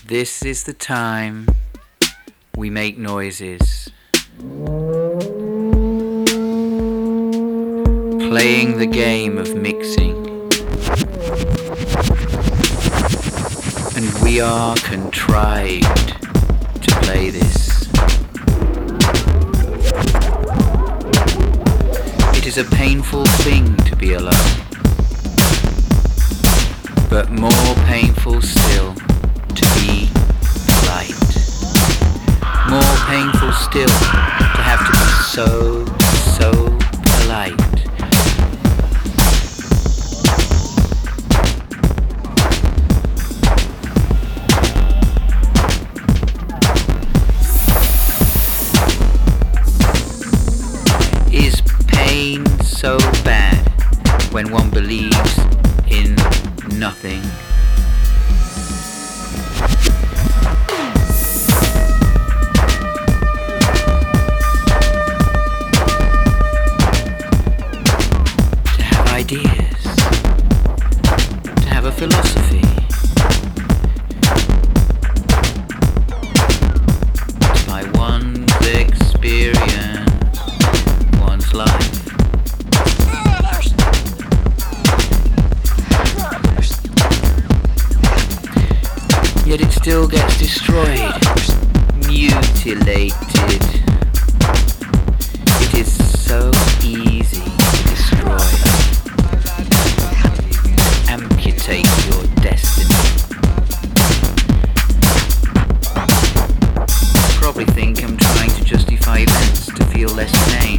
This is the time we make noises. Playing the game of mixing. And we are contrived to play this. It is a painful thing to be alone, but more painful still to be polite. More painful still to have to be so polite. Is pain so bad when one believes in nothing? To have ideas, to have a philosophy, by one's experience, one's life. Yet it still gets destroyed, mutilated. It is so easy to destroy. Amputate your destiny. Probably think I'm trying to justify events to feel less pain.